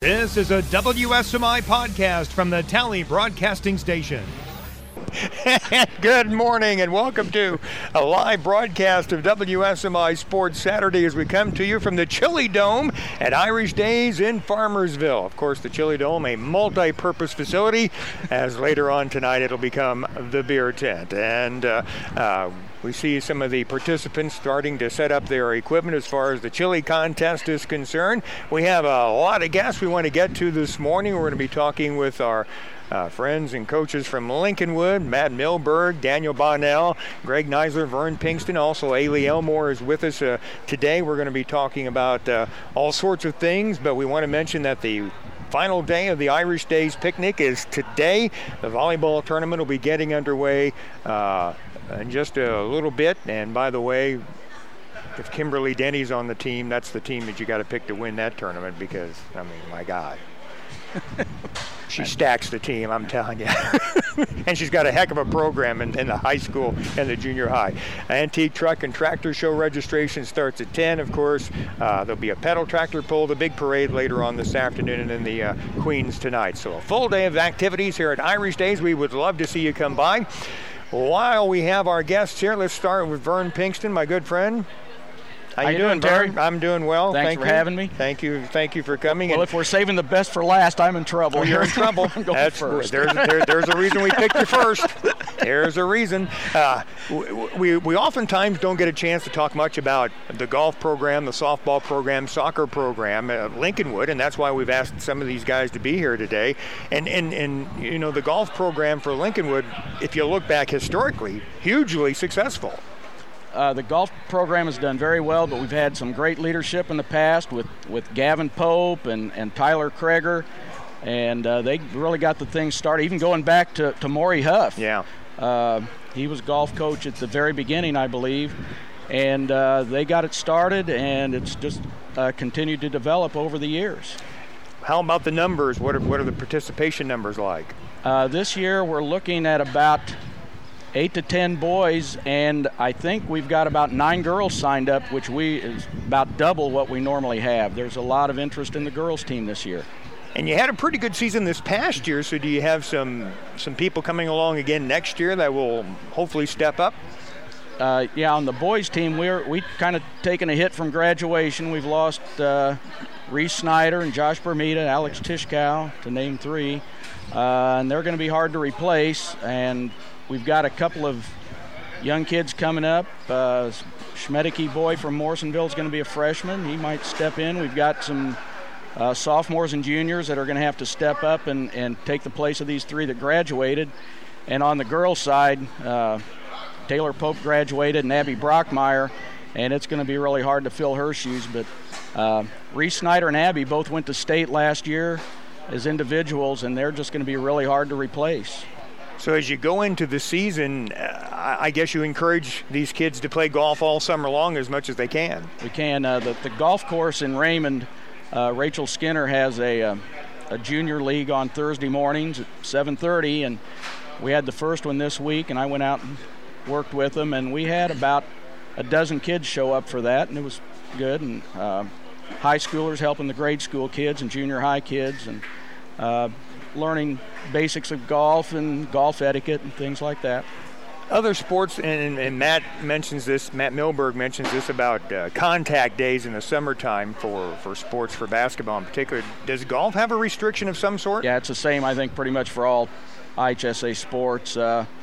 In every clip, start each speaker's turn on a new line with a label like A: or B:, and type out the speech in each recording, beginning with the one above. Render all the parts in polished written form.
A: This is a WSMI podcast from the Tally Broadcasting Station.
B: Good morning and welcome to a live broadcast of WSMI Sports Saturday as we come to you from the Chili Dome at Irish Days in Farmersville. Of course, the Chili Dome, a multi-purpose facility, as later on tonight it'll become the beer tent. And we see some of the participants starting to set up their equipment as far as the chili contest is concerned. We have a lot of guests we want to get to this morning. We're going to be talking with our friends and coaches from Lincolnwood, Matt Milberg, Daniel Bonnell, Greg Neisler, Vern Pinkston. Also, Ailey Elmore is with us today. We're going to be talking about all sorts of things, but we want to mention that the final day of the Irish Days picnic is today. The volleyball tournament will be getting underway in just a little bit. And by the way, if Kimberly Denny's on the team, that's the team that you got to pick to win that tournament because, I mean, my God. She stacks the team, I'm telling you. And she's got a heck of a program in the high school and the junior high. Antique Truck and Tractor Show registration starts at 10, of course. There'll be a pedal tractor pull, the big parade later on this afternoon, and then the Queens tonight. So a full day of activities here at Irish Days. We would love to see you come by. While we have our guests here, let's start with Vern Pinkston, my good friend. How you doing, Terry? I'm doing well.
C: Thanks for having me.
B: Thank you for coming.
C: Well, if we're saving the best for last, I'm in trouble.
B: Well, you're in trouble.
C: I'm going first.
B: There's a reason we picked you first. There's a reason. We oftentimes don't get a chance to talk much about the golf program, the softball program, soccer program at Lincolnwood, and that's why we've asked some of these guys to be here today. And you know, the golf program for Lincolnwood, if you look back historically, hugely successful.
C: The golf program has done very well, but we've had some great leadership in the past with Gavin Pope and Tyler Kreger, and they really got the thing started, even going back to Maury Huff.
B: Yeah.
C: He was golf coach at the very beginning, I believe, and they got it started, and it's just continued to develop over the years.
B: How about the numbers? What are the participation numbers like?
C: This year we're looking at about 8 to 10 boys, and I think we've got about 9 girls signed up, which is about double what we normally have. There's a lot of interest in the girls team this year.
B: And you had a pretty good season this past year, so do you have some people coming along again next year that will hopefully step up?
C: Yeah, on the boys team, we kind of taken a hit from graduation. We've lost Reese Snyder and Josh Bermuda, Alex Tishkow, to name 3, and they're going to be hard to replace. And we've got a couple of young kids coming up. Schmedeke boy from Morrisonville is going to be a freshman. He might step in. We've got some sophomores and juniors that are going to have to step up and take the place of these 3 that graduated. And on the girls' side, Taylor Pope graduated and Abby Brockmeyer, and it's going to be really hard to fill her shoes. But Reese Snyder and Abby both went to state last year as individuals, and they're just going to be really hard to replace.
B: So as you go into the season, I guess you encourage these kids to play golf all summer long as much as they can.
C: We can. The golf course in Raymond, Rachel Skinner has a junior league on Thursday mornings at 7:30, and we had the first one this week, and I went out and worked with them, and we had about a dozen kids show up for that, and it was good. And high schoolers helping the grade school kids and junior high kids, and learning basics of golf and golf etiquette and things like that.
B: Other sports, and Matt Milberg mentions this about contact days in the summertime for sports, for basketball in particular. Does golf have a restriction of some sort?
C: Yeah, it's the same, I think, pretty much for all IHSA sports.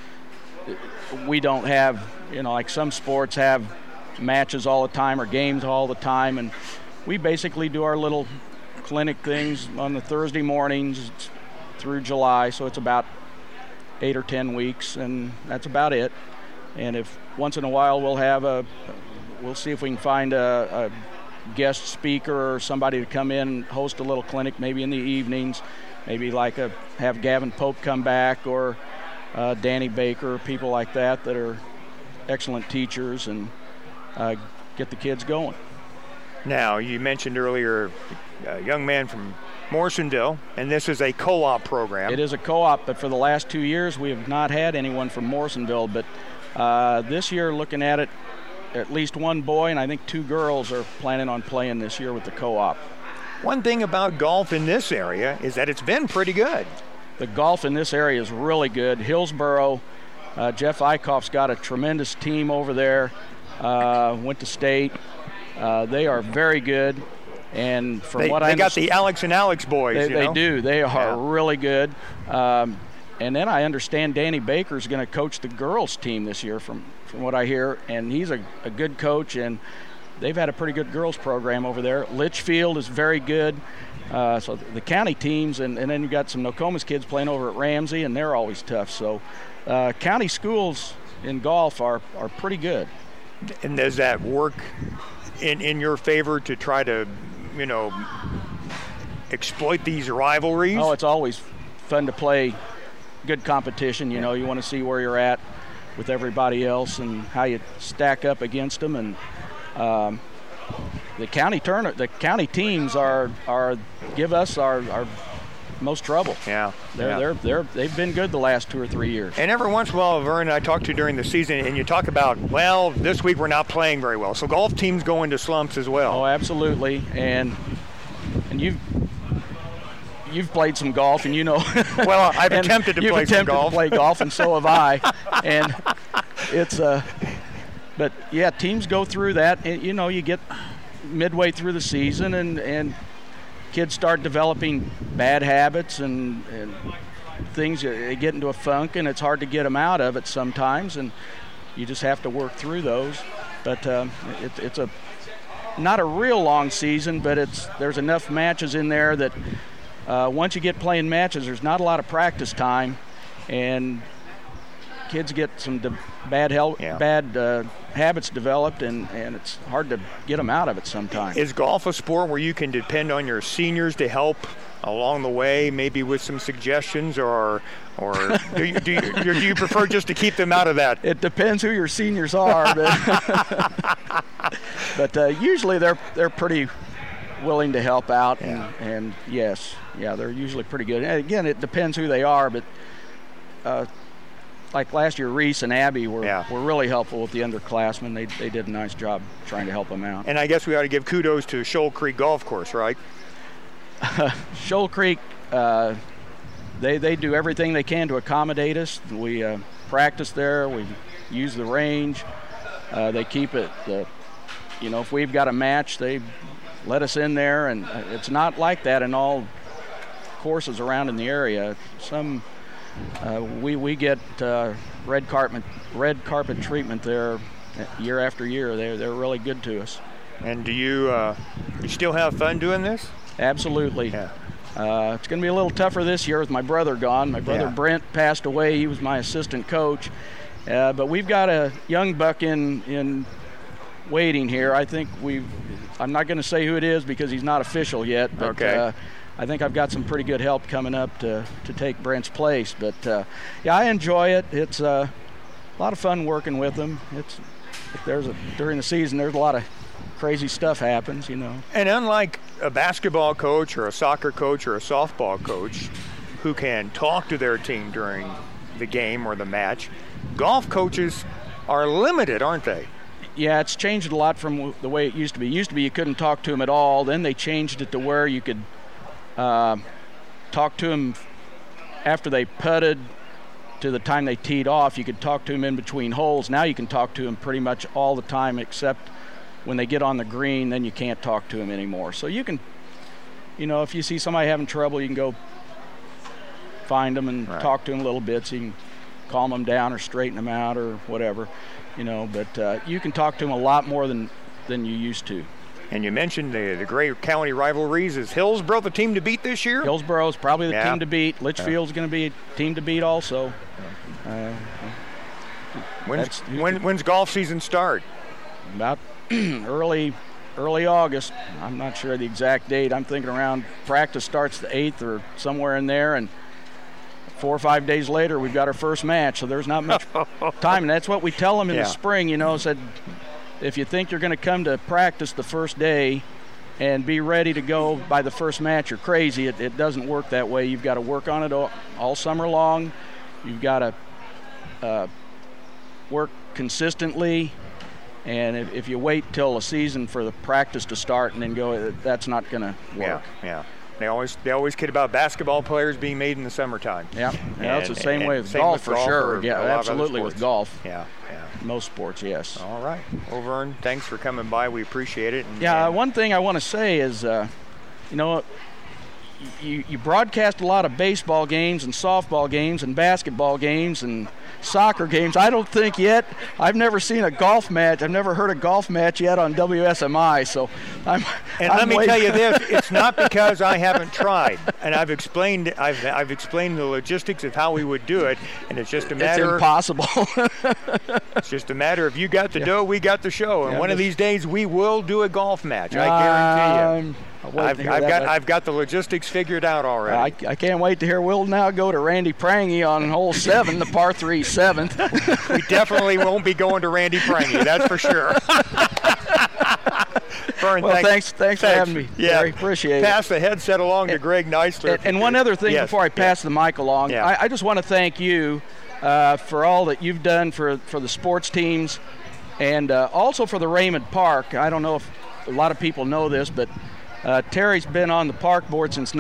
C: We don't have, like some sports have matches all the time or games all the time, and we basically do our little clinic things on the Thursday mornings through July, so it's about 8 or 10 weeks, and that's about it. And if once in a while we'll see if we can find a guest speaker or somebody to come in and host a little clinic maybe in the evenings, maybe have Gavin Pope come back or Danny Baker, people like that are excellent teachers, and get the kids going.
B: Now, you mentioned earlier a young man from Morrisonville, and this is a co-op program.
C: It is a co-op, but for the last 2 years we have not had anyone from Morrisonville. But this year, looking at it, at least one boy and I think 2 girls are planning on playing this year with the co-op.
B: One thing about golf in this area is that it's been pretty good.
C: The golf in this area is really good. Hillsboro, Jeff Eichhoff's got a tremendous team over there. Went to state. They are very good. And from what I
B: got the Alex and Alex boys.
C: They do. They are really good. And then I understand Danny Baker's going to coach the girls team this year from what I hear. And he's a good coach, and they've had a pretty good girls program over there. Litchfield is very good. So the county teams, and then you've got some Nokomis kids playing over at Ramsey, and they're always tough. So county schools in golf are pretty good.
B: And does that work in your favor to try to, exploit these rivalries?
C: Oh, it's always fun to play good competition. You want to see where you're at with everybody else and how you stack up against them. And the county teams give us our most trouble.
B: Yeah.
C: They've been good the last 2 or 3 years.
B: And every once in a while, Vern, I talk to you during the season, and you talk about, well, this week we're not playing very well. So golf teams go into slumps as well.
C: Oh, absolutely. And you've played some golf, and
B: Well, I've attempted to play some golf.
C: To play golf, and so have I. And it's but yeah, teams go through that. And, you get midway through the season, and kids start developing bad habits and things. They get into a funk, and it's hard to get them out of it sometimes, and you just have to work through those. But it's not a real long season, but there's enough matches in there that once you get playing matches, there's not a lot of practice time, and kids get some bad habits developed, and it's hard to get them out of it sometimes.
B: Is golf a sport where you can depend on your seniors to help along the way, maybe with some suggestions, or do you prefer just to keep them out of that?
C: It depends who your seniors are, but usually they're pretty willing to help out, and yes, they're usually pretty good. And again, it depends who they are, but like last year, Reese and Abby were really helpful with the underclassmen. They did a nice job trying to help them out.
B: And I guess we ought to give kudos to Shoal Creek Golf Course, right?
C: Shoal Creek, they do everything they can to accommodate us. We practice there. We use the range. They keep it. If we've got a match, they let us in there, and it's not like that in all courses around in the area. Some we get red carpet treatment there year after year. They're really good to us.
B: And do you still have fun doing this?
C: Absolutely. Yeah. It's going to be a little tougher this year with my brother gone. My brother Brent passed away. He was my assistant coach. But we've got a young buck in waiting here. I think I'm not going to say who it is because he's not official yet. But,
B: okay.
C: I think I've got some pretty good help coming up to take Brent's place. But, I enjoy it. It's a lot of fun working with him. During the season, there's a lot of crazy stuff happens, And
B: unlike a basketball coach or a soccer coach or a softball coach who can talk to their team during the game or the match, golf coaches are limited, aren't they?
C: Yeah, it's changed a lot from the way it used to be. It used to be you couldn't talk to them at all. Then they changed it to where you could talk to them after they putted to the time they teed off. You could talk to them in between holes. Now you can talk to them pretty much all the time except when they get on the green, then you can't talk to them anymore. So you can, if you see somebody having trouble, you can go find them and talk to them a little bit so you can calm them down or straighten them out or whatever, But you can talk to them a lot more than you used to.
B: And you mentioned the great county rivalries. Is Hillsboro the team to beat this year?
C: Hillsboro is probably the team to beat. Litchfield's going to be a team to beat also.
B: When's golf season start?
C: About early August. I'm not sure the exact date. I'm thinking around practice starts the 8th or somewhere in there, and 4 or 5 days later we've got our first match, so there's not much time. And that's what we tell them in the spring, said if you think you're going to come to practice the first day and be ready to go by the first match, you're crazy. It doesn't work that way. You've got to work on it all summer long. You've got to work consistently And if you wait till a season for the practice to start and then go, that's not going to work.
B: Yeah. They always kid about basketball players being made in the summertime.
C: Yeah, it's the same way with golf for sure. Yeah, absolutely with golf.
B: Yeah.
C: Most sports, yes.
B: All right. Well, Vern, thanks for coming by. We appreciate it.
C: One thing I want to say is, you broadcast a lot of baseball games and softball games and basketball games and soccer games. I don't think yet. I've never seen a golf match. I've never heard a golf match yet on WSMI. So
B: let me tell you this: it's not because I haven't tried, and I've explained the logistics of how we would do it, and it's just a matter.
C: It's impossible.
B: It's just a matter of you got the dough, we got the show, and one of these days we will do a golf match. I guarantee you. I've got the logistics figured out already.
C: I can't wait to hear. We'll now go to Randy Prangy on hole 7, the par 3 7th.
B: We definitely won't be going to Randy Prangy, that's for sure. Vern,
C: thanks for having me.
B: Yeah,
C: Gary, appreciate it.
B: Pass the headset along to Greg Neisler.
C: And one other thing before I pass the mic along, I just want to thank you for all that you've done for the sports teams and also for the Raymond Park. I don't know if a lot of people know this, but Terry's been on the park board since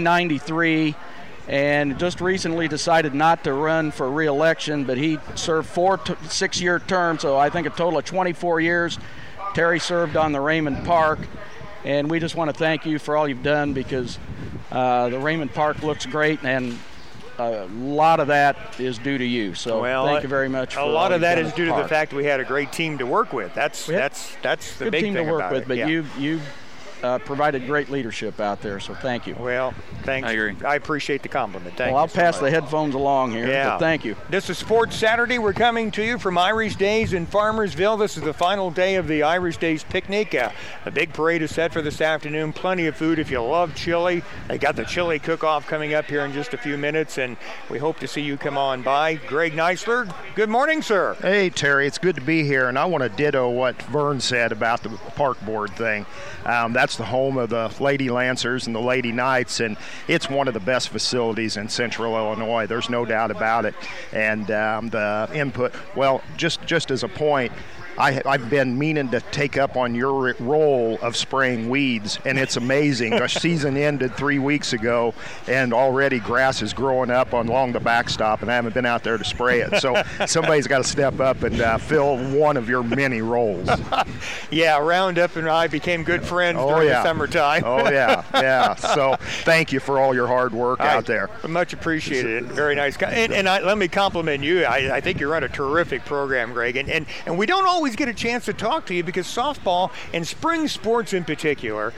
C: 1993 and just recently decided not to run for re-election, but he served 4 6-year terms, so I think a total of 24 years Terry served on the Raymond Park, and we just want to thank you for all you've done because the Raymond Park looks great, and a lot of that is due to you. So thank you very much.
B: A lot of that is due to the fact we had a great team to work with. That's the
C: good
B: big
C: team
B: thing
C: to work
B: about
C: with,
B: it.
C: but you provided great leadership out there, so thank you.
B: Well, thanks.
D: I agree.
B: I appreciate the compliment. Thank you.
C: I'll pass the headphones along here.
B: Yeah.
C: But thank you.
B: This is Sports Saturday. We're coming to you from Irish Days in Farmersville. This is the final day of the Irish Days picnic. A big parade is set for this afternoon. Plenty of food if you love chili. They got the chili cook-off coming up here in just a few minutes, and we hope to see you come on by. Greg Neisler, good morning, sir.
E: Hey, Terry. It's good to be here, and I want to ditto what Vern said about the park board thing. That's the home of the Lady Lancers and the Lady Knights, and it's one of the best facilities in Central Illinois. There's no doubt about it. And the input, well, just as a point, I've been meaning to take up on your role of spraying weeds, and it's amazing. The season ended 3 weeks ago, and already grass is growing up along the backstop, and I haven't been out there to spray it. So somebody's got to step up and fill one of your many roles.
B: Yeah, Roundup and I became good friends during the summertime.
E: Yeah. So thank you for all your hard work out there.
B: Much appreciated. Very nice. And let me compliment you. I think you run a terrific program, Greg. And we don't always get a chance to talk to you because softball and spring sports in particular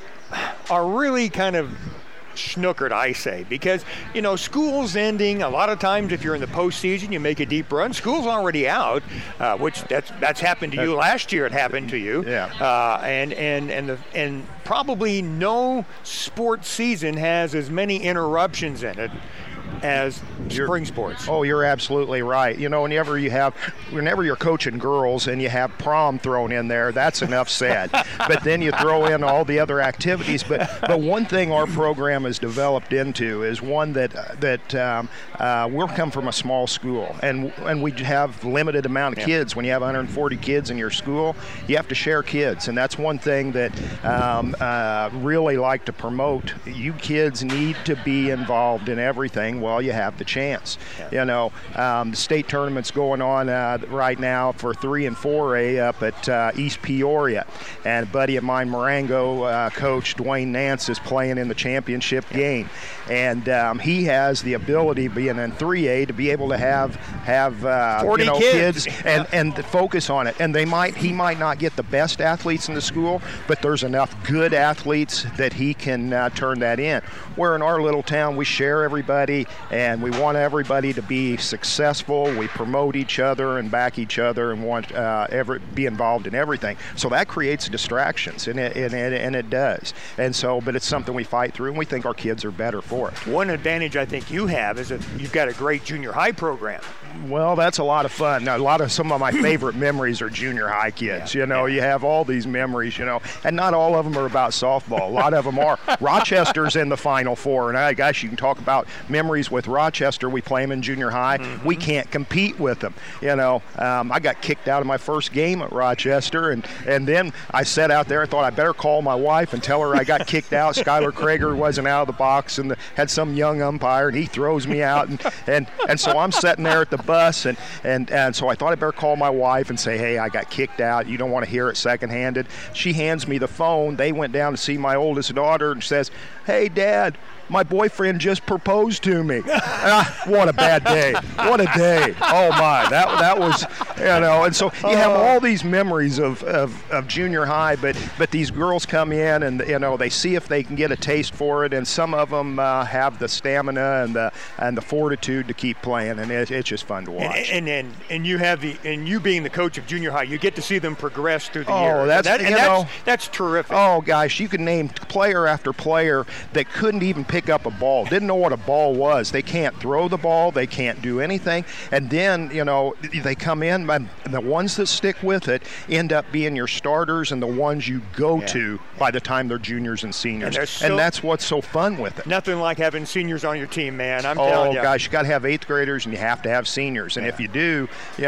B: are really kind of snookered, I say, because school's ending. A lot of times if you're in the postseason, you make a deep run. School's already out, which that's happened to you last year. It happened to you. And probably no sports season has as many interruptions in it as spring sports.
E: Oh, you're absolutely right. Whenever you're coaching girls and you have prom thrown in there, that's enough said. But then you throw in all the other activities. But one thing our program has developed into is one that we're come from a small school, and we have limited amount of kids. When you have 140 kids in your school, you have to share kids, and that's one thing that really like to promote. You kids need to be involved in everything while you have the chance. The state tournament's going on right now for 3 and 4A up at East Peoria, and a buddy of mine, Marengo coach Dwayne Nance, is playing in the championship game, and he has the ability, being in 3A, to be able to have
B: 40
E: kids and focus on it. And he might not get the best athletes in the school, but there's enough good athletes that he can turn that in. Where in our little town, we share everybody, and we want everybody to be successful. We promote each other and back each other and want be involved in everything. So that creates distractions, and it does. And so, but it's something we fight through, and we think our kids are better for it.
B: One advantage I think you have is that you've got a great junior high program.
E: Well, that's a lot of fun. Now, some of my favorite memories are junior high kids. You have all these memories, and not all of them are about softball. A lot of them are. Rochester's in the Final Four, and I guess you can talk about memories is with Rochester, we play them in junior high.
B: Mm-hmm.
E: We can't compete with them. You know, I got kicked out of my first game at Rochester, and then I sat out there. I thought I better call my wife and tell her I got kicked out. Skylar Krager wasn't out of the box and had some young umpire, and he throws me out. And so I'm sitting there at the bus, and so I thought I better call my wife and say, hey, I got kicked out. You don't want to hear it secondhanded. She hands me the phone. They went down to see my oldest daughter and says, hey, Dad, my boyfriend just proposed to me. What a bad day. What a day. Oh, my. That was, you know, and so you have all these memories of junior high, but these girls come in and, you know, they see if they can get a taste for it, and some of them have the stamina and the fortitude to keep playing, and it's just fun to watch.
B: And you being the coach of junior high, you get to see them progress through the years. That's terrific.
E: Oh, gosh, you can name player after player that couldn't even pick up a ball, didn't know what a ball was. They can't throw the ball, they can't do anything, and then, you know, they come in, and the ones that stick with it end up being your starters and the ones you go to by the time they're juniors and seniors, and that's what's so fun with it.
B: Nothing like having seniors on your team, man. I'm telling you. Oh,
E: gosh, you got to have 8th graders and you have to have seniors, and if you do,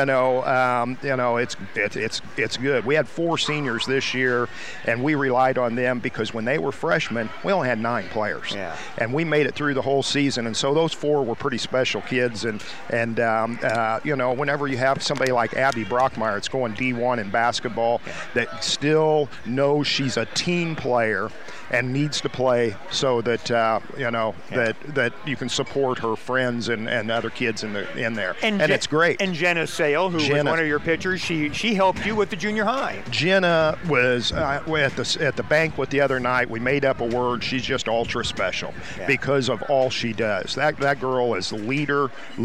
E: it's good. We had 4 seniors this year, and we relied on them because when they were freshmen, we only had 9 players.
B: Yeah.
E: And we made it through the whole season, and so those 4 were pretty special kids. And you know, whenever you have somebody like Abby Brockmeyer, it's going D1 in basketball, that still knows she's a team player and needs to play so that that you can support her friends and other kids in there, and it's great.
B: And Jenna Sale, who was one of your pitchers, she helped you with the junior high.
E: Jenna was at the banquet the other night. We made up a word. She's just ultra special because of all she does. That girl is leader,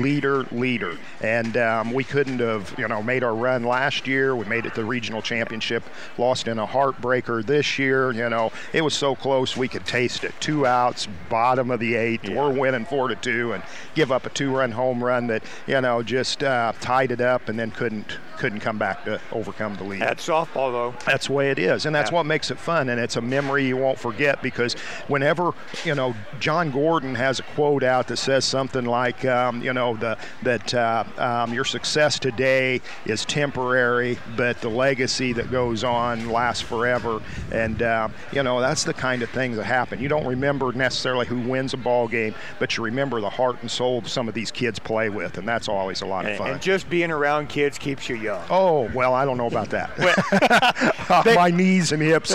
E: and we couldn't have made our run last year. We made it to the regional championship, lost in a heartbreaker this year. You know, it was so close we could taste it. 2 outs, bottom of the 8th. We're winning 4-2, and give up a 2-run home run that just tied it up, and then couldn't come back to overcome the lead.
B: That's softball, though.
E: That's the way it is, and that's what makes it fun, and it's a memory you won't forget, because whenever John Gordon has a quote out that says something like that your success today is temporary, but the legacy that goes on lasts forever. And that's the kind of things that happen. You don't remember necessarily who wins a ball game, but you remember the heart and soul some of these kids play with, and that's always a lot of fun.
B: And just being around kids keeps you young.
E: Oh, well, I don't know about that. My knees and hips.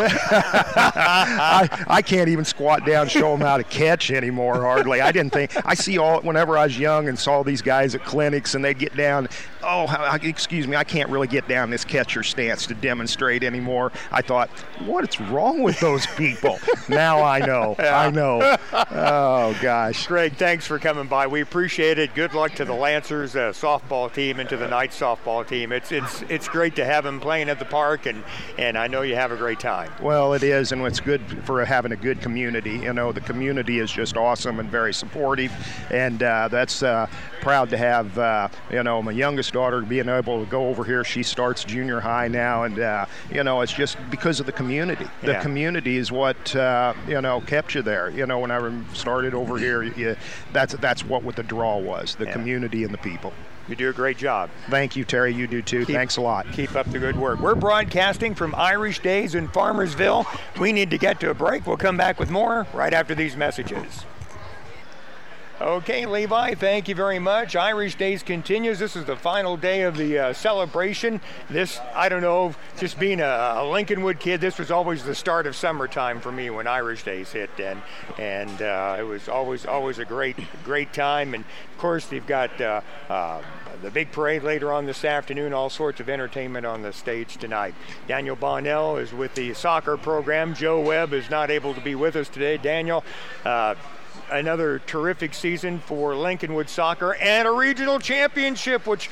E: I can't even squat down and show them how to catch anymore, hardly. I see whenever I was young and saw these guys at clinics and they'd get down, excuse me, I can't really get down this catcher stance to demonstrate anymore. I thought, what's wrong with those people? Now I know. I know. Oh, gosh.
B: Greg, thanks for coming by. We appreciate it. Good luck to the Lancers softball team and to the Knights softball team. It's great to have them playing at the park, and I know you have a great time.
E: Well, it is, and it's good for having a good community. The community is just awesome and very supportive, and that's proud to have, my youngest daughter being able to go over here. She starts junior high now, and, it's just because of the community. The community is what, kept you there. When I started over here, that's what the draw was, the community and the people.
B: You do a great job.
E: Thank you, Terry. You do too. Thanks a lot.
B: Keep up the good work. We're broadcasting from Irish Days in Farmersville. We need to get to a break. We'll come back with more right after these messages. Okay, Levi, thank you very much. Irish Days continues. This is the final day of the celebration. This, I don't know, just being a Lincolnwood kid, this was always the start of summertime for me when Irish Days hit, and it was always a great time. And of course, they've got the big parade later on this afternoon, all sorts of entertainment on the stage tonight. Daniel Bonnell is with the soccer program. Joe Webb is not able to be with us today. Daniel, another terrific season for Lincolnwood soccer and a regional championship, which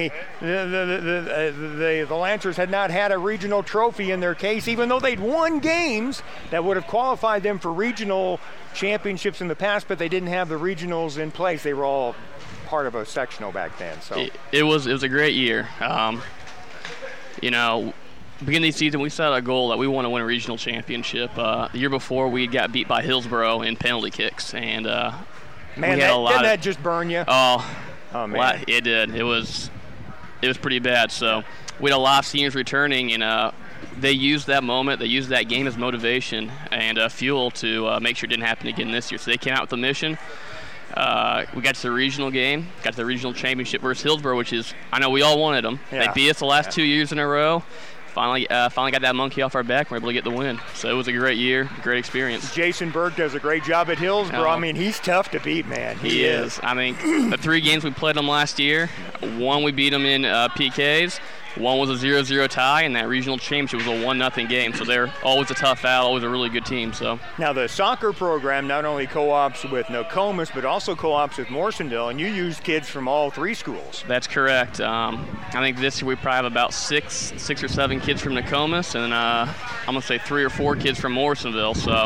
B: the Lancers had not had a regional trophy in their case, even though they'd won games that would have qualified them for regional championships in the past, but they didn't have the regionals in place. They were all part of a sectional back then. So
D: it was a great year. Beginning of the season, we set a goal that we want to win a regional championship. The year before, we got beat by Hillsboro in penalty kicks, and
B: Man, didn't that just burn you?
D: Oh
B: man.
D: It did. It was pretty bad. So we had a lot of seniors returning, and they used that moment, they used that game as motivation and fuel to make sure it didn't happen again this year. So they came out with a mission. We got to the regional game, got to the regional championship versus Hillsboro, which is, I know we all wanted them.
B: Yeah.
D: They beat us the last 2 years in a row. Finally got that monkey off our back and we're able to get the win. So it was a great year, great experience.
B: Jason Burke does a great job at Hillsboro. I mean, he's tough to beat, man.
D: He is. I mean, the 3 games we played them last year, 1 we beat them in PKs, 1 was a 0-0 tie, and that regional championship was a 1-0 game. So they're always a tough out, always a really good team. So
B: now the soccer program not only co-ops with Nokomis, but also co-ops with Morrisonville, and you use kids from all 3 schools.
D: That's correct. I think this year we probably have about 6 or 7 kids from Nokomis, and I'm gonna say 3 or 4 kids from Morrisonville. So,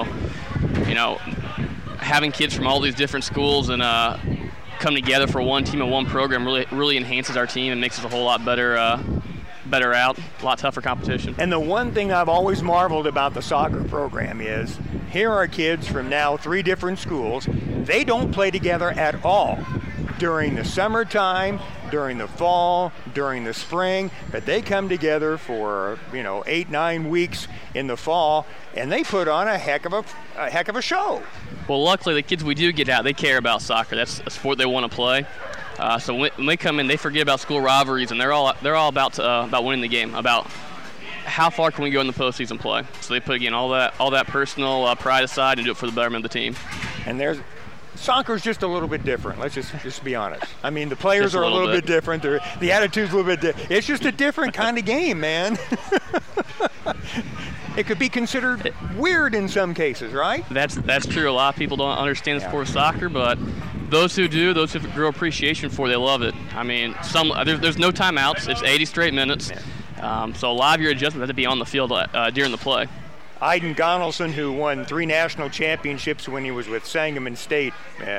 D: having kids from all these different schools and come together for one team and one program really enhances our team and makes us a whole lot better out, a lot tougher competition.
B: And the one thing I've always marveled about the soccer program is here are kids from now 3 different schools. They don't play together at all during the summertime, during the fall, during the spring, but they come together for 8-9 weeks in the fall, and they put on a heck of a show.
D: Well, luckily the kids we do get out, they care about soccer. That's a sport they want to play. So when they come in, they forget about school rivalries, and they're all about winning the game, about how far can we go in the postseason play. So they put again all that personal pride aside and do it for the betterment of the team.
B: And soccer's just a little bit different. Let's just be honest. I mean, the players are a little bit different. The attitude's a little bit different. It's just a different kind of game, man. It could be considered weird in some cases, right?
D: That's true. A lot of people don't understand the sport of soccer, but those who do, those who grow appreciation for it, they love it. I mean, there's no timeouts. It's 80 straight minutes. So a lot of your adjustments have to be on the field during the play.
B: Iden Gonelson, who won 3 national championships when he was with Sangamon State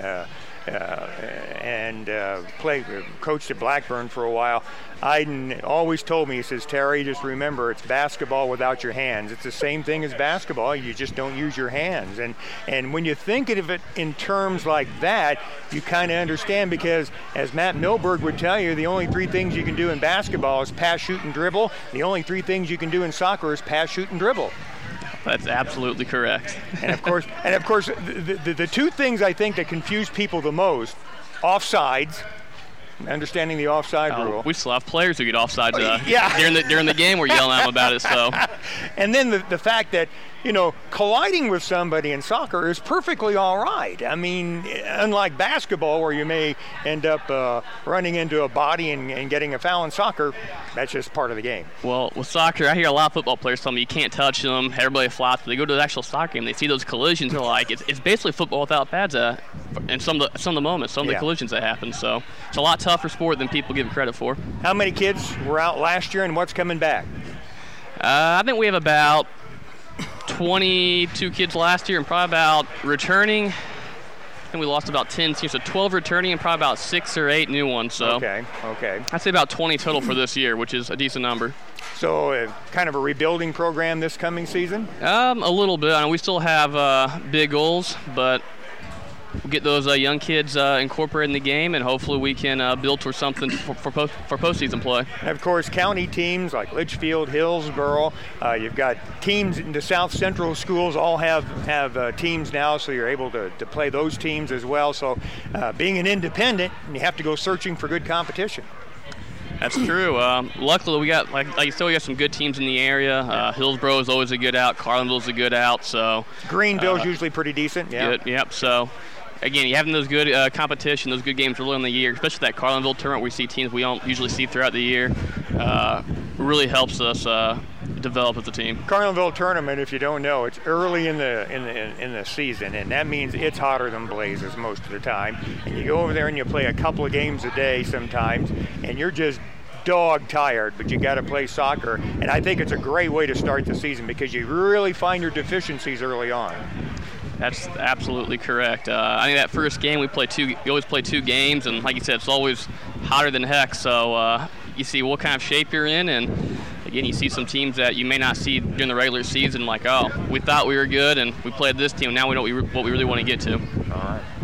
B: and coached at Blackburn for a while. Iden always told me, he says, Terry, just remember, it's basketball without your hands. It's the same thing as basketball. You just don't use your hands. And when you think of it in terms like that, you kind of understand, because as Matt Milberg would tell you, the only 3 things you can do in basketball is pass, shoot, and dribble. The only 3 things you can do in soccer is pass, shoot, and dribble.
D: That's absolutely correct.
B: And of course, the 2 things I think that confuse people the most: offsides, understanding the offside rule.
D: We still have players who get offsides
B: yeah.
D: during the game. We're yelling at them about it. So,
B: and then the fact that colliding with somebody in soccer is perfectly all right. I mean, unlike basketball where you may end up running into a body and getting a foul in soccer, that's just part of the game.
D: Well, with soccer, I hear a lot of football players tell me you can't touch them, everybody flops. They go to the actual soccer game, they see those collisions, they're like, it's basically football without pads in some of the moments, some of the collisions that happen. So it's a lot tougher sport than people give it credit for.
B: How many kids were out last year and what's coming back?
D: I think we have about 22 kids last year and probably about returning. I think we lost about 10 teams, so 12 returning and probably about 6 or 8 new ones. So
B: okay.
D: I'd say about 20 total for this year, which is a decent number.
B: So kind of a rebuilding program this coming season?
D: A little bit. I mean, we still have big goals, but we'll get those young kids incorporated in the game, and hopefully we can build towards something for postseason play.
B: And of course, county teams like Litchfield, Hillsboro, you've got teams in the South Central schools all have teams now, so you're able to play those teams as well. So being an independent, you have to go searching for good competition.
D: That's true. Luckily, we got, like you said, we got some good teams in the area. Hillsboro is always a good out. Carlinville's a good out. So
B: Greenville's usually pretty decent. Yeah.
D: Good, yep. So again, you having those good competition, those good games early in the year, especially that Carlinville tournament, we see teams we don't usually see throughout the year. Really helps us develop as a team.
B: Carlinville tournament, if you don't know, it's early in the season, and that means it's hotter than blazes most of the time. And you go over there and you play a couple of games a day sometimes, and you're just dog tired, but you got to play soccer. And I think it's a great way to start the season because you really find your deficiencies early on.
D: That's absolutely correct. I think that first game you always play 2 games, and like you said, it's always hotter than heck. So you see what kind of shape you're in, and again, you see some teams that you may not see during the regular season, like, oh, we thought we were good, and we played this team. Now we know what we really want to get to.
B: All right.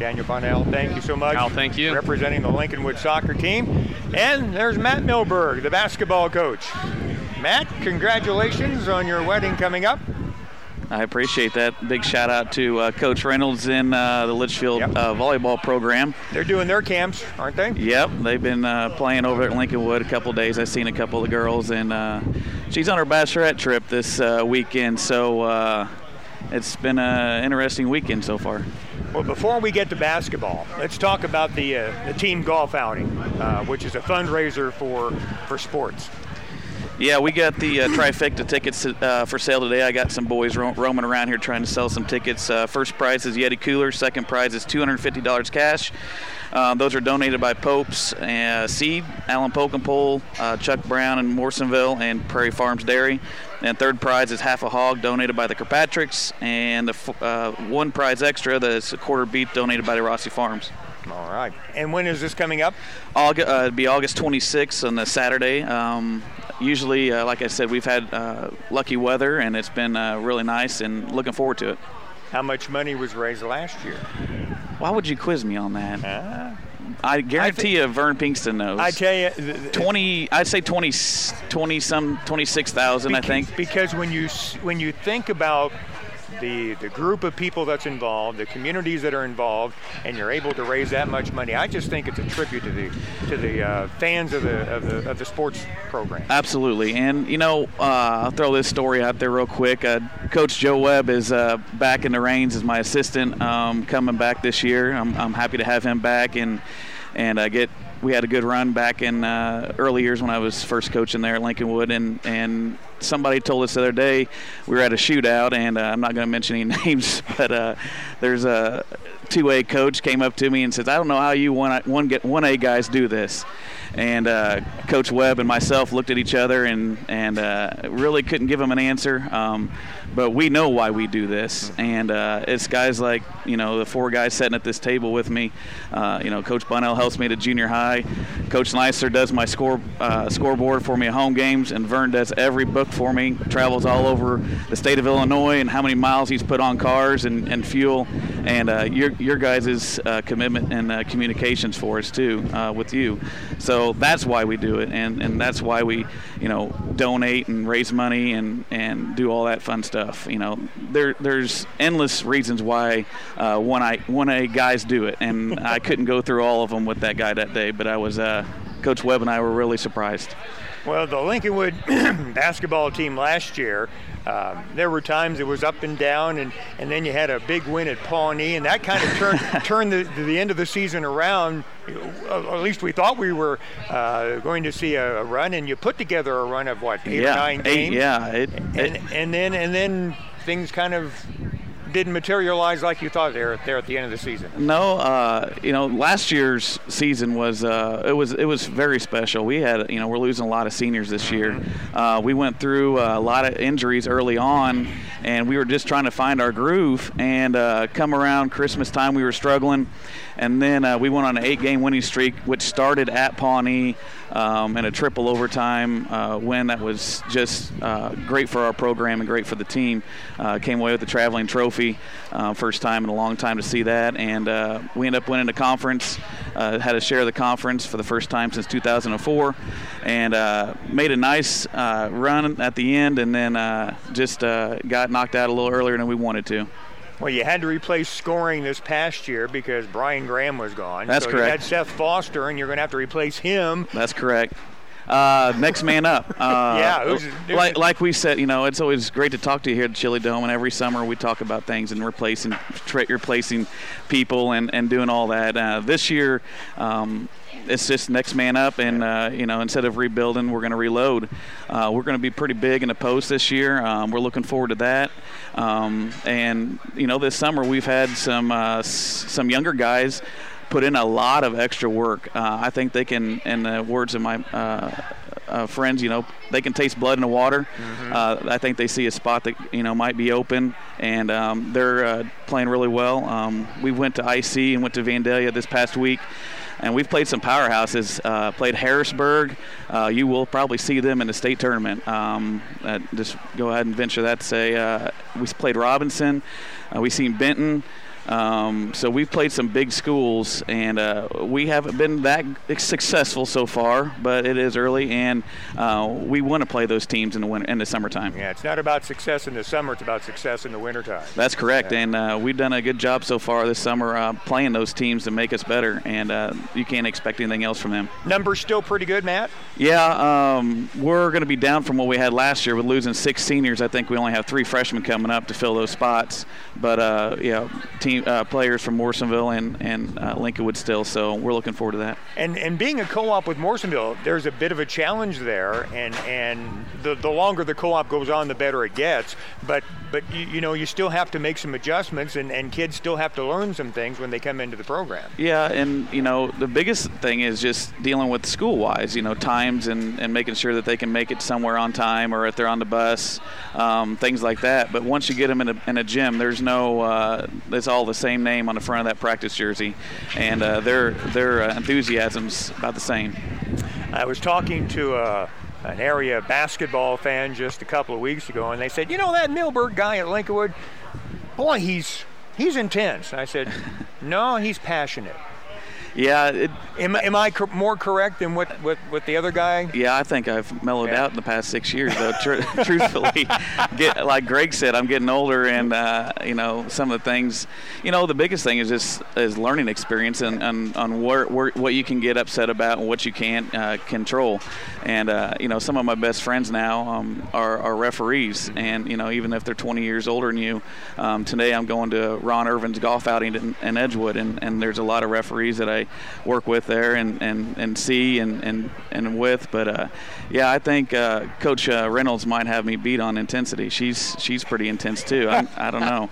B: Daniel Bunnell, thank you so much.
D: Al, thank you.
B: Representing the Lincolnwood soccer team. And there's Matt Milberg, the basketball coach. Matt, congratulations on your wedding coming up.
F: I appreciate that. Big shout out to Coach Reynolds in the Litchfield volleyball program.
B: They're doing their camps, aren't they?
F: Yep, they've been playing over at Lincolnwood a couple of days. I've seen a couple of the girls, and she's on her bachelorette trip this weekend, so it's been an interesting weekend so far.
B: Well, before we get to basketball, let's talk about the team golf outing, which is a fundraiser for sports.
F: Yeah, we got the trifecta tickets for sale today. I got some boys roaming around here trying to sell some tickets. First prize is Yeti Cooler. Second prize is $250 cash. Those are donated by Pope's Seed, Alan Pokenpole, Chuck Brown in Morrisonville, and Prairie Farms Dairy. And third prize is half a hog donated by the Kirkpatricks. And the one prize extra, that's a quarter beef, donated by the Rossi Farms.
B: All right. And when is this coming up?
F: It'll be August 26th on the Saturday. Usually, like I said, we've had lucky weather, and it's been really nice, and looking forward to it.
B: How much money was raised last year?
F: Why would you quiz me on that? I guarantee you Vern Pinkston knows.
B: I tell you,
F: 20. I'd say 26,000. I think.
B: Because when you think about the group of people that's involved, the communities that are involved, and you're able to raise that much money, I just think it's a tribute to the fans of the sports program.
F: Absolutely, and I'll throw this story out there real quick. Coach Joe Webb is back in the reins as my assistant, coming back this year. I'm happy to have him back, and we had a good run back in early years when I was first coaching there at Lincolnwood, and somebody told us the other day we were at a shootout, and I'm not going to mention any names, but there's a 2A coach came up to me and says, "I don't know how you 1A guys do this." And Coach Webb and myself looked at each other and really couldn't give him an answer. But we know why we do this, and it's guys like the four guys sitting at this table with me. Coach Bunnell helps me at junior high. Coach Neisser does my scoreboard for me at home games, and Vern does every book for me. Travels all over the state of Illinois and how many miles he's put on cars and fuel, and your guys' commitment and communications for us too with you. So that's why we do it, and that's why we donate and raise money and do all that fun stuff. There's endless reasons why 1A guys do it, and I couldn't go through all of them with that guy that day, but I was Coach Webb and I were really surprised.
B: Well, the Lincolnwood basketball team last year, there were times it was up and down, and then you had a big win at Pawnee, and that kind of turned the end of the season around. At least we thought we were going to see a run, and you put together a run of what, 8 or 9 games? And then things kind of didn't materialize like you thought there at the end of the season.
F: No, last year's season was it was very special. We had we're losing a lot of seniors this year. We went through a lot of injuries early on, and we were just trying to find our groove. And come around Christmas time, we were struggling, and then we went on an 8-game winning streak, which started at Pawnee in a triple overtime win that was just great for our program and great for the team. Came away with the traveling trophy. First time in a long time to see that, and we ended up winning the conference, had a share of the conference for the first time since 2004, and made a nice run at the end, and then just got knocked out a little earlier than we wanted to.
B: Well, you had to replace scoring this past year because Brian Graham was gone.
F: That's correct.
B: You had Seth Foster, and you're going to have to replace him.
F: That's correct. Next man up. Like we said, it's always great to talk to you here at the Chili Dome, and every summer we talk about things and replacing people and doing all that. This year, it's just next man up, and instead of rebuilding, we're going to reload. We're going to be pretty big in the post this year. We're looking forward to that. And this summer we've had some younger guys put in a lot of extra work. I think they can, in the words of my friends, they can taste blood in the water. I think they see a spot that might be open, and they're playing really well. We went to IC and went to Vandalia this past week, and we've played some powerhouses. Played Harrisburg. You will probably see them in the state tournament. Just go ahead and venture that to say we played Robinson. We've seen Benton. So we've played some big schools, and we haven't been that successful so far, but it is early, and we want to play those teams in the summertime.
B: Yeah, it's not about success in the summer, it's about success in the wintertime.
F: That's correct, and we've done a good job so far this summer playing those teams to make us better, and you can't expect anything else from them.
B: Numbers still pretty good, Matt?
F: Yeah, we're going to be down from what we had last year with losing 6 seniors. I think we only have 3 freshmen coming up to fill those spots, but players from Morrisonville and Lincolnwood still, so we're looking forward to that.
B: And being a co-op with Morrisonville, there's a bit of a challenge there, and the longer the co-op goes on, the better it gets. But you still have to make some adjustments, and kids still have to learn some things when they come into the program.
F: Yeah, and the biggest thing is just dealing with school-wise, times and making sure that they can make it somewhere on time, or if they're on the bus, things like that. But once you get them in a gym, there's no it's all the same name on the front of that practice jersey, and their enthusiasm's about the same.
B: I was talking to an area basketball fan just a couple of weeks ago, and they said, that Milberg guy at Lincolnwood, boy, he's intense. And I said, no, he's passionate.
F: Yeah.
B: Am I more correct than what the other guy?
F: Yeah, I think I've mellowed out in the past 6 years, though. Truthfully, like Greg said, I'm getting older, and some of the things. The biggest thing is learning experience and on what you can get upset about and what you can't control. And some of my best friends now are referees, and even if they're 20 years older than you. Today I'm going to Ron Irvin's golf outing in Edgewood, and there's a lot of referees that I work with there and see and with, but I think Coach Reynolds might have me beat on intensity. She's pretty intense too. I don't know.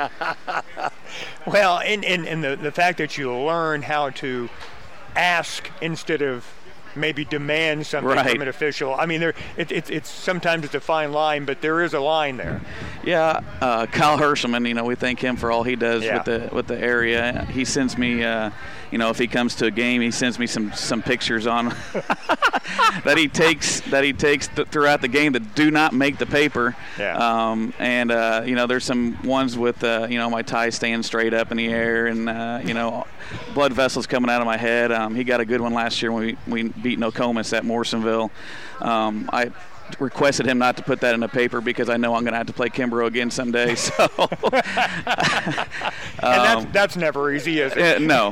B: Well, and the fact that you learn how to ask instead of maybe demand something from an official. I mean, it's sometimes it's a fine line, but there is a line there.
F: Yeah, Kyle Hershelman, we thank him for all he does with the area. He sends me, if he comes to a game, he sends me some pictures on that he takes throughout the game that do not make the paper. Yeah. There's some ones with my tie staying straight up in the air, and blood vessels coming out of my head. He got a good one last year when we beat Nokomis at Morrisonville. I requested him not to put that in the paper because I know I'm going to have to play Kimbrough again someday. So,
B: and that's never easy, is it?
F: No,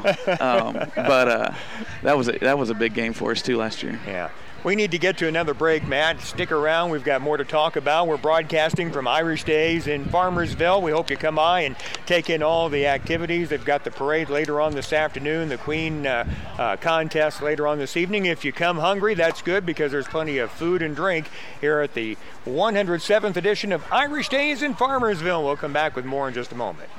F: but that was a big game for us too last year.
B: Yeah. We need to get to another break, Matt. Stick around. We've got more to talk about. We're broadcasting from Irish Days in Farmersville. We hope you come by and take in all the activities. They've got the parade later on this afternoon, the Queen contest later on this evening. If you come hungry, that's good because there's plenty of food and drink here at the 107th edition of Irish Days in Farmersville. We'll come back with more in just a moment.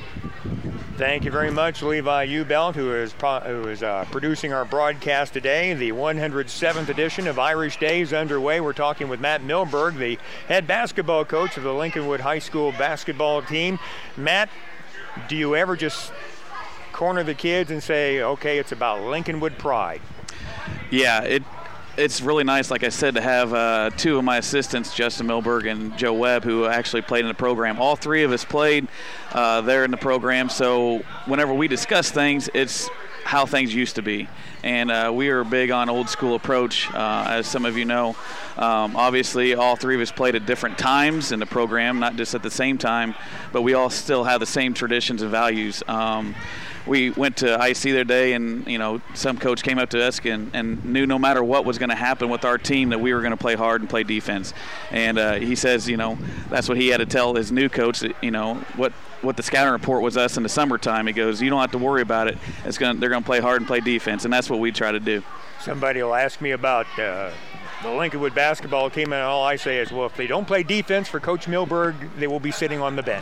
B: Thank you very much, Levi Ubelt, who is producing our broadcast today. The 107th edition of Irish Days underway. We're talking with Matt Milberg, the head basketball coach of the Lincolnwood High School basketball team. Matt, do you ever just corner the kids and say, okay, it's about Lincolnwood pride?
F: Yeah, it's really nice, like I said, to have 2 of my assistants, Justin Milberg and Joe Webb, who actually played in the program. All 3 of us played there in the program, so whenever we discuss things, it's how things used to be. And we are big on old school approach, as some of you know. Obviously, all 3 of us played at different times in the program, not just at the same time, but we all still have the same traditions and values. We went to IC the other day, and some coach came up to us and knew no matter what was going to happen with our team that we were going to play hard and play defense. And he says, that's what he had to tell his new coach. That, what the scouting report was us in the summertime. He goes, you don't have to worry about it. They're going to play hard and play defense, and that's what we try to do.
B: Somebody will ask me about the Lincolnwood basketball team, and all I say is, well, if they don't play defense for Coach Milberg, they will be sitting on the bench.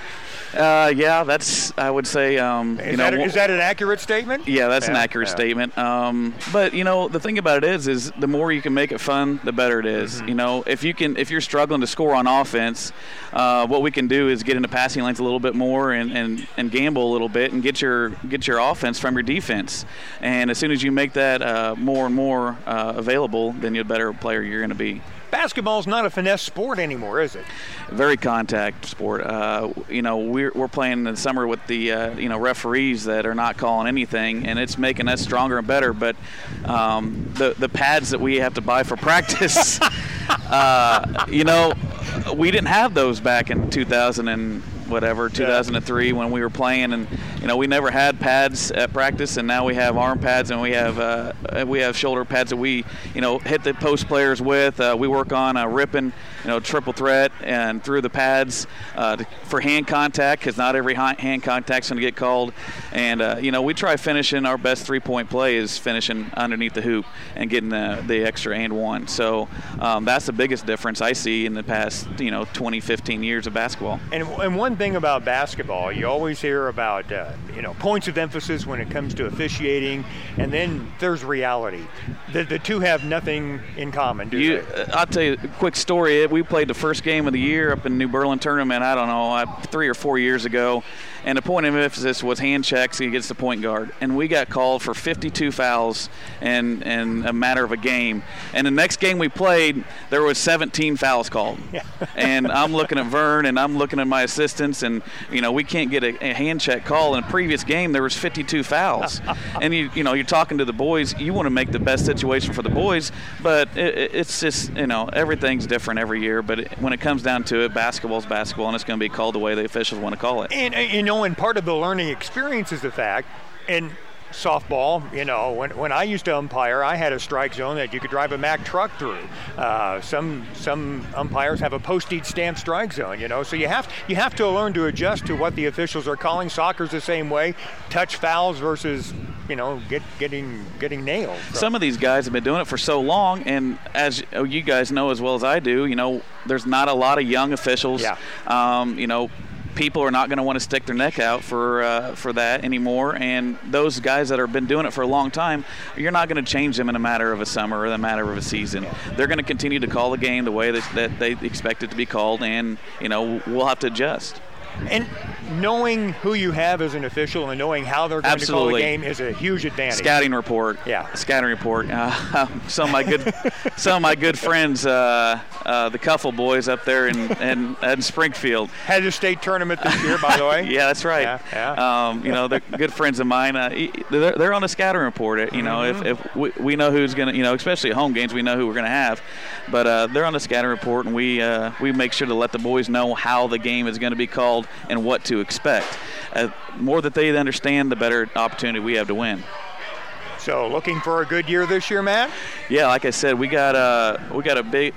F: Yeah, that's, I would say,
B: is that an accurate statement?
F: Yeah, that's an accurate statement. But the thing about it is the more you can make it fun, the better it is. Mm-hmm. If you're struggling to score on offense, what we can do is get into passing lanes a little bit more and gamble a little bit and get your offense from your defense. And as soon as you make that more and more available, then you're a better player you're going to be.
B: Basketball's not a finesse sport anymore, is it?
F: Very contact sport. We're playing in the summer with the referees that are not calling anything, and it's making us stronger and better. But the pads that we have to buy for practice, we didn't have those back in 2003 when we were playing, and we never had pads at practice, and now we have arm pads and we have shoulder pads that we hit the post players with. We work on ripping triple threat and through the pads for hand contact, because not every hand contact's going to get called, and we try finishing our best 3-point play is finishing underneath the hoop and getting the extra and one. So that's the biggest difference I see in the past 20-15 years of basketball.
B: And one thing about basketball, you always hear about points of emphasis when it comes to officiating, and then there's reality. The two have nothing in common, do they?
F: I'll tell you a quick story. We played the first game of the year up in New Berlin tournament, 3 or 4 years ago, and the point of emphasis was hand checks against the point guard, and we got called for 52 fouls in a matter of a game. And the next game we played, there was 17 fouls called. Yeah. And I'm looking at Vern and I'm looking at my assistants, and we can't get a hand check call. In a previous game there was 52 fouls. And you're talking to the boys, you want to make the best situation for the boys, but it's just everything's different every year. But when it comes down to it, basketball's basketball, and it's going to be called the way the officials want to call it.
B: And part of the learning experience is the fact, and softball, when I used to umpire, I had a strike zone that you could drive a Mack truck through. Some umpires have a postage stamp strike zone, so you have to learn to adjust to what the officials are calling. Soccer's the same way. Touch fouls versus getting nailed. So.
F: Some of these guys have been doing it for so long, and as you guys know as well as I do, there's not a lot of young officials.
B: Yeah.
F: People are not going to want to stick their neck out for that anymore, and those guys that have been doing it for a long time, you're not going to change them in a matter of a summer or a matter of a season. They're going to continue to call the game the way that they expect it to be called, and we'll have to adjust.
B: And knowing who you have as an official and knowing how they're going to call the game is a huge advantage.
F: Scouting report.
B: Yeah.
F: Scouting report. Some of my good friends, the Cuffle boys up there in Springfield.
B: Had a state tournament this year, by the way.
F: Yeah, that's right.
B: Yeah.
F: They're good friends of mine. They're on the scouting report. If we know who's going to, especially at home games, we know who we're going to have. But they're on the scouting report, and we make sure to let the boys know how the game is going to be called and what to expect. More that they understand, the better opportunity we have to win.
B: So, looking for a good year this year, Matt?
F: Yeah, like I said, we got a big,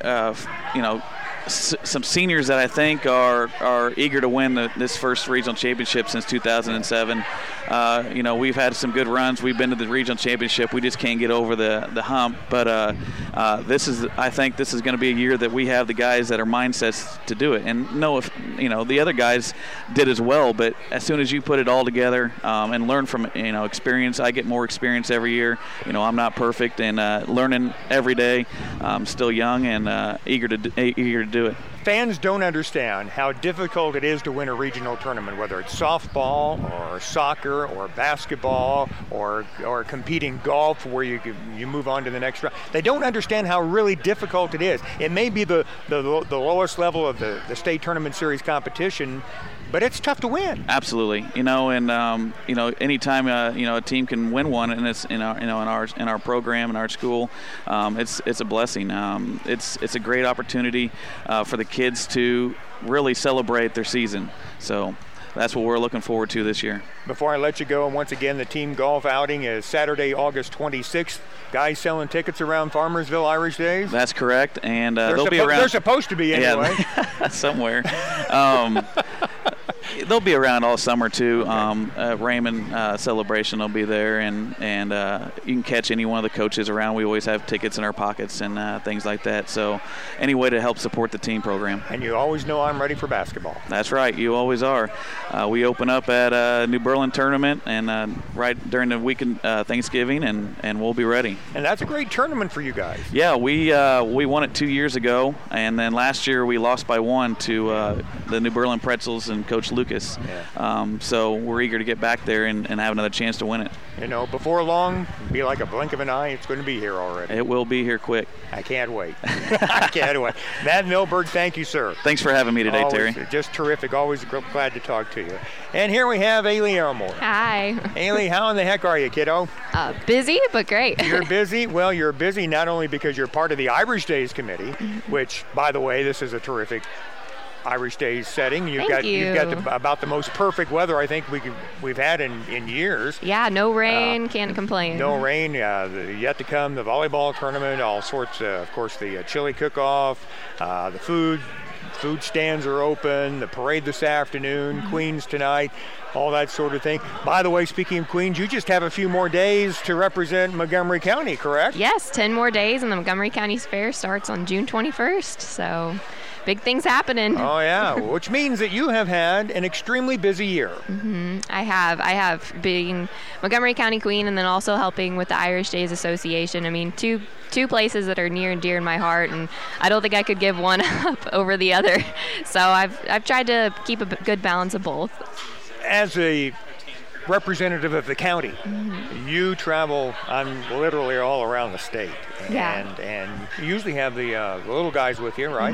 F: some seniors that I think are eager to win this first regional championship since 2007. We've had some good runs. We've been to the regional championship. We just can't get over the hump. But I think this is going to be a year that we have the guys that are mindsets to do it. And the other guys did as well. But as soon as you put it all together and learn from experience, I get more experience every year. I'm not perfect, and learning every day. I'm still young and eager to do it.
B: Fans don't understand how difficult it is to win a regional tournament, whether it's softball or soccer or basketball or competing golf where you move on to the next round. They don't understand how really difficult it is. It may be the lowest level of the state tournament series competition, but it's tough to win.
F: Absolutely, anytime a team can win one, and it's in our program in our school, it's a blessing. It's a great opportunity for the kids to really celebrate their season. So that's what we're looking forward to this year.
B: Before I let you go, once again, the team golf outing is Saturday, August 26th. Guys selling tickets around Farmersville Irish Days?
F: That's correct, and they'll be around.
B: They're supposed to be anyway.
F: Yeah, somewhere. They'll be around all summer too. Raymond Celebration will be there, and you can catch any one of the coaches around. We always have tickets in our pockets and things like that. So any way to help support the team program.
B: And you always know I'm ready for basketball.
F: That's right. You always are. We open up at New Berlin tournament and right during the weekend Thanksgiving, and we'll be ready.
B: And that's a great tournament for you guys.
F: Yeah, we won it 2 years ago, and then last year we lost by one to the New Berlin Pretzels and Coach Lucas. So we're eager to get back there and have another chance to win it.
B: You know, before long, be like a blink of an eye, it's going to be here already.
F: It will be here quick.
B: I can't wait. I can't wait. Matt Milberg, thank you, sir.
F: Thanks for having me today,
B: Always,
F: Terry.
B: Just terrific. Always glad to talk to you. And here we have Ailey Elmore.
G: Hi.
B: Ailey, how in the heck are you, kiddo?
G: Busy, but great.
B: You're busy? Well, you're busy not only because you're part of the Irish Days Committee, which, by the way, this is a terrific Irish Days setting. You've got about the most perfect weather I think we've had in years.
G: Yeah, no rain, can't complain.
B: No rain, yet to come, the volleyball tournament, all sorts, of course, the chili cook-off, the food stands are open, the parade this afternoon, Queens tonight, all that sort of thing. By the way, speaking of Queens, you just have a few more days to represent Montgomery County, correct?
G: Yes, 10 more days, and the Montgomery County Fair starts on June 21st, so big things happening.
B: Oh, yeah, which means that you have had an extremely busy year.
G: I have been Montgomery County Queen and then also helping with the Irish Days Association. I mean, two places that are near and dear in my heart, and I don't think I could give one up over the other. So I've tried to keep a good balance of both.
B: As a representative of the county, you travel literally all around the state, and you usually have the little guys with you, right?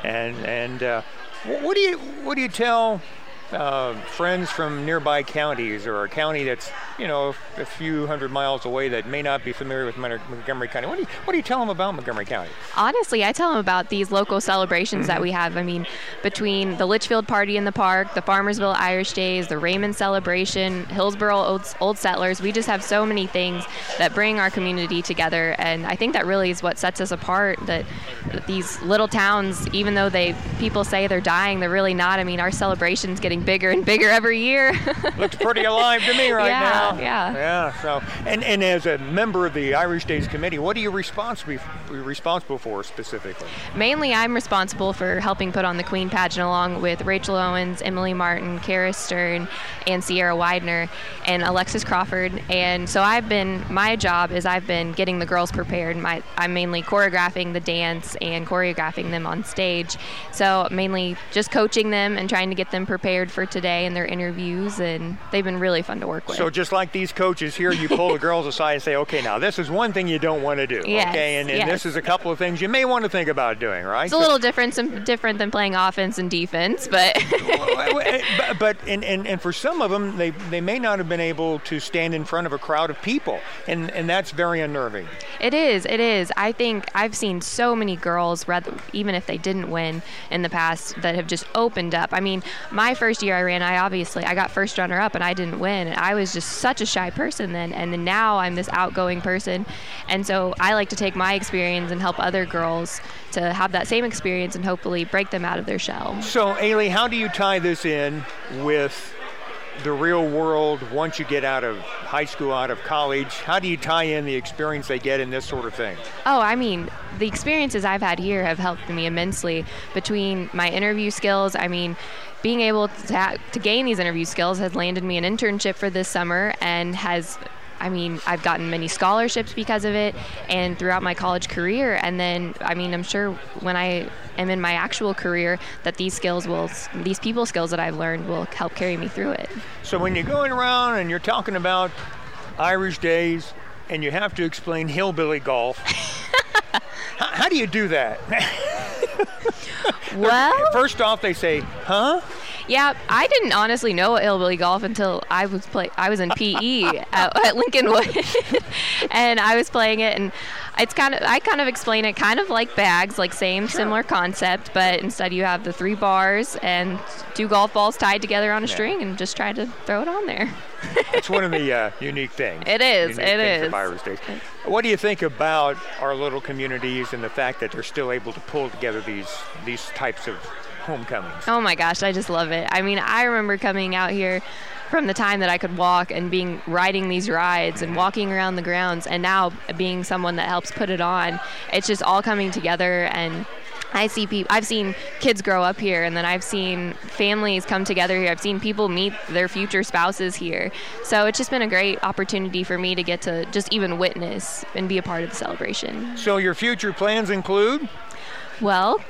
B: And what do you tell friends from nearby counties, or a county that's, you know, a few hundred miles away that may not be familiar with Montgomery County? What do you tell them about Montgomery County?
G: Honestly, I tell them about these local celebrations that we have. I mean, between the Litchfield Party in the Park, the Farmersville Irish Days, the Raymond Celebration, Hillsboro Old Settlers, we just have so many things that bring our community together, and I think that really is what sets us apart, that these little towns, even though people say they're dying, they're really not. I mean, our celebration's getting bigger and bigger every year.
B: Looks pretty alive to me right now.
G: Yeah.
B: So, and as a member of the Irish Days Committee, what are you responsible for specifically?
G: Mainly, I'm responsible for helping put on the Queen pageant along with Rachel Owens, Emily Martin, Kara Stern, and Sierra Widener, and Alexis Crawford. And so my job is I've been getting the girls prepared. I'm mainly choreographing the dance and choreographing them on stage. So mainly just coaching them and trying to get them prepared for today and their interviews, and they've been really fun to work with.
B: So just like these coaches here, you pull the girls aside and say, okay, now this is one thing you don't want to do, okay, and this is a couple of things you may want to think about doing, right?
G: It's a little different than playing offense and defense, but
B: and for some of them, they may not have been able to stand in front of a crowd of people, and that's very unnerving. It
G: is. I think I've seen so many girls, even if they didn't win in the past, that have just opened up. I mean, my first year I ran, I got first runner up and I didn't win. And I was just such a shy person then, and then now I'm this outgoing person. And so I like to take my experience and help other girls to have that same experience and hopefully break them out of their shell.
B: So, Ailey, how do you tie this in with the real world once you get out of high school, out of college? How do you tie in the experience they get in this sort of thing?
G: Oh, I mean, the experiences I've had here have helped me immensely. Between my interview skills, I mean, being able to gain these interview skills has landed me an internship for this summer, and I've gotten many scholarships because of it, and throughout my college career. And then, I'm sure when I am in my actual career that these people skills that I've learned will help carry me through it.
B: So when you're going around and you're talking about Irish Days and you have to explain hillbilly golf, how do you do that?
G: Well,
B: first off, they say, huh?
G: Yeah, I didn't honestly know hillbilly golf until I was in PE at Lincolnwood, and I was playing it, and I kind of explain it kind of like bags, like similar concept, but instead you have the 3 bars and 2 golf balls tied together on a string, and just try to throw it on there.
B: It's one of the unique things.
G: It is.
B: Of Irish Days. What do you think about our little communities and the fact that they're still able to pull together these types of homecomings?
G: Oh my gosh, I just love it. I mean, I remember coming out here from the time that I could walk and riding these rides and walking around the grounds, and now being someone that helps put it on. It's just all coming together, and I've seen kids grow up here, and then I've seen families come together here. I've seen people meet their future spouses here. So it's just been a great opportunity for me to get to just even witness and be a part of the celebration.
B: So your future plans include?
G: Well,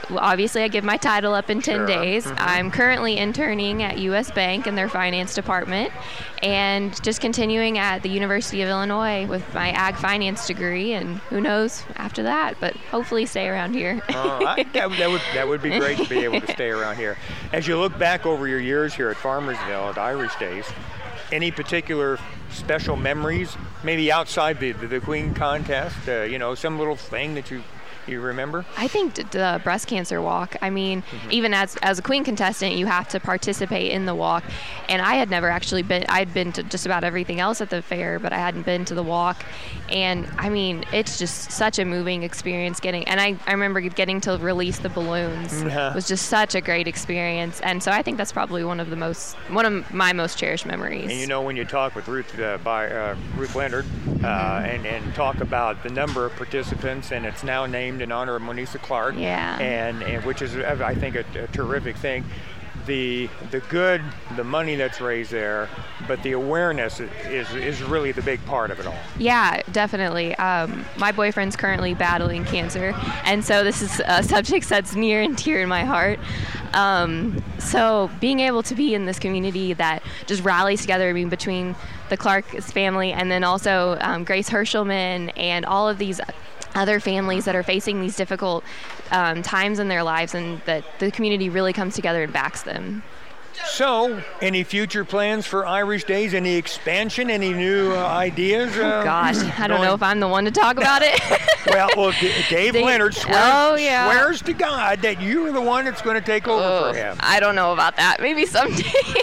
G: obviously I give my title up in 10
B: Sure.
G: days. I'm currently interning at U.S. Bank in their finance department and just continuing at the University of Illinois with my ag finance degree, and who knows after that, but hopefully stay around here.
B: That would be great to be able to stay around here. As you look back over your years here at Farmersville at Irish Days, any particular special memories, maybe outside the Queen contest, some little thing that you remember?
G: I think the breast cancer walk. I mean, even as a Queen contestant, you have to participate in the walk. And I had never actually been, I'd been to just about everything else at the fair, but I hadn't been to the walk. And I mean, it's just such a moving experience and I remember getting to release the balloons. It was just such a great experience. And so I think that's probably one of my most cherished memories.
B: And when you talk with Ruth Leonard and talk about the number of participants, and it's now named in honor of Monisa Clark, and which is, I think, a terrific thing. The money that's raised there, but the awareness is really the big part of it all.
G: Yeah, definitely. My boyfriend's currently battling cancer, and so this is a subject that's near and dear in my heart. So being able to be in this community that just rallies together, between the Clark family and then also Grace Hershelman and all of these other families that are facing these difficult times in their lives, and that the community really comes together and backs them.
B: So, any future plans for Irish Days? Any expansion? Any new ideas?
G: Gosh, I don't know if I'm the one to talk about it.
B: Well, Dave Leonard swears to God that you're the one that's going to take over for him.
G: I don't know about that. Maybe someday.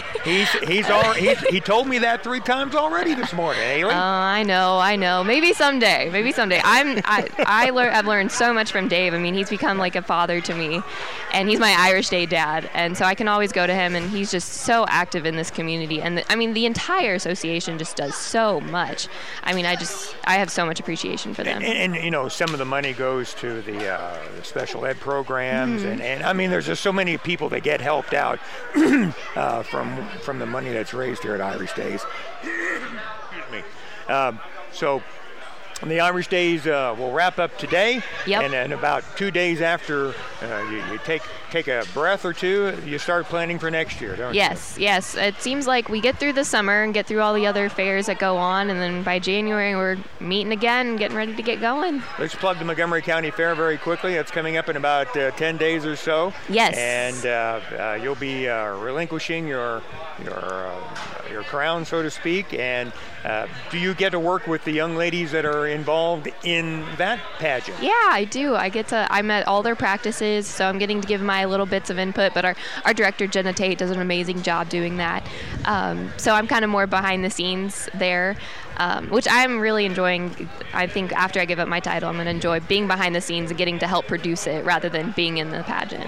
B: He told me that 3 times already this morning. Haley.
G: I know. Maybe someday. I've learned so much from Dave. I mean, he's become like a father to me, and he's my Irish Day dad, and so I can always go to him, and he's just so active in this community. And the entire association just does so much. I mean, I have so much appreciation for them.
B: And some of the money goes to the special ed programs, and I mean, there's just so many people that get helped out from the money that's raised here at Irish Days. Excuse me. So the Irish Days will wrap up today.
G: Yep.
B: And then about 2 days after you take a breath or two, you start planning for next year, don't you?
G: Yes. It seems like we get through the summer and get through all the other fairs that go on, and then by January we're meeting again and getting ready to get going.
B: Let's plug the Montgomery County Fair very quickly. It's coming up in about 10 days or so.
G: Yes.
B: And you'll be relinquishing your crown, so to speak. And do you get to work with the young ladies that are involved in that pageant?
G: Yeah, I do. I'm at all their practices, so I'm getting to give my little bits of input, but our director, Jenna Tate, does an amazing job doing that. So I'm kind of more behind the scenes there, which I'm really enjoying. I think after I give up my title, I'm going to enjoy being behind the scenes and getting to help produce it rather than being in the pageant.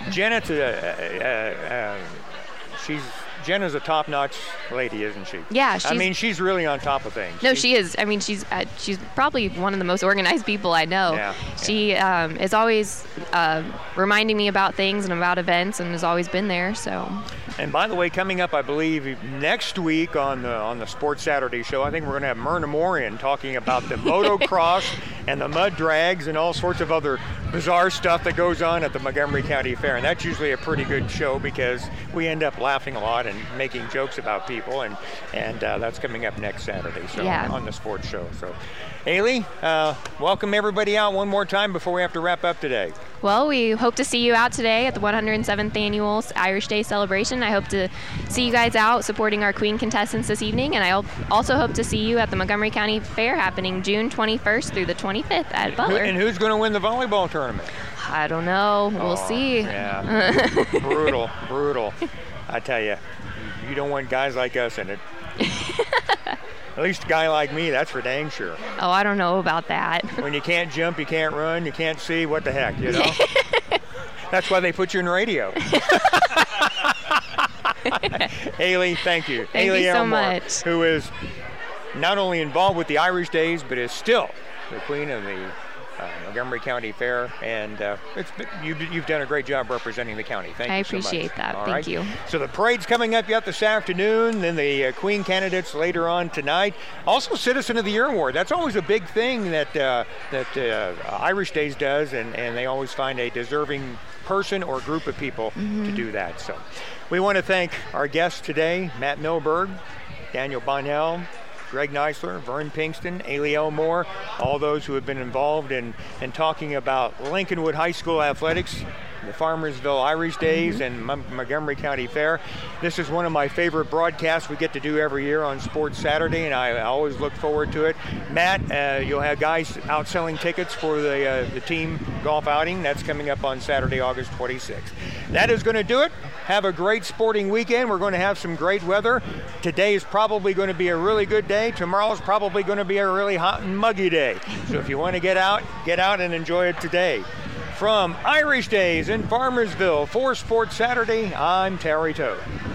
B: Jenna's a top-notch lady, isn't she?
G: Yeah,
B: she's really on top of things.
G: No, she is. I mean, she's probably one of the most organized people I know.
B: Yeah.
G: She is always reminding me about things and about events, and has always been there. So.
B: And by the way, coming up, I believe next week on the Sports Saturday show, I think we're going to have Myrna Moore in talking about the motocross and the mud drags and all sorts of other bizarre stuff that goes on at the Montgomery County Fair. And that's usually a pretty good show because we end up laughing a lot and making jokes about people, and that's coming up next Saturday, so on the sports show. So, Haley, welcome everybody out one more time before we have to wrap up today.
G: Well, we hope to see you out today at the 107th Annual Irish Day Celebration. I hope to see you guys out supporting our Queen contestants this evening, and I also hope to see you at the Montgomery County Fair happening June 21st through the 25th at Butler.
B: And who's going to win the volleyball tournament?
G: I don't know. We'll see.
B: Yeah. Brutal. I tell you, you don't want guys like us in it. At least a guy like me, that's for dang sure.
G: Oh, I don't know about that.
B: When you can't jump, you can't run, you can't see, what the heck, you know? That's why they put you in radio. Haley, thank you.
G: Thank
B: Haley
G: you so
B: Elmore,
G: much.
B: who is not only involved with the Irish Days, but is still the queen of the Montgomery County Fair, and you've done a great job representing the county. Thank you so much.
G: I appreciate that. Thank you.
B: So the parade's coming up yet this afternoon, then the Queen candidates later on tonight. Also, Citizen of the Year Award. That's always a big thing that Irish Days does, and they always find a deserving person or group of people to do that. So we want to thank our guests today, Matt Milberg, Daniel Bonnell, Greg Neisler, Vern Pinkston, Aliel Moore, all those who have been involved in talking about Lincolnwood High School athletics, the Farmersville Irish Days, and Montgomery County Fair. This is one of my favorite broadcasts we get to do every year on Sports Saturday, and I always look forward to it. Matt, you'll have guys out selling tickets for the team golf outing. That's coming up on Saturday, August 26th. That is going to do it. Have a great sporting weekend. We're going to have some great weather. Today is probably going to be a really good day. Tomorrow is probably going to be a really hot and muggy day. So if you want to get out and enjoy it today. From Irish Days in Farmersville for Sports Saturday, I'm Terry Toad.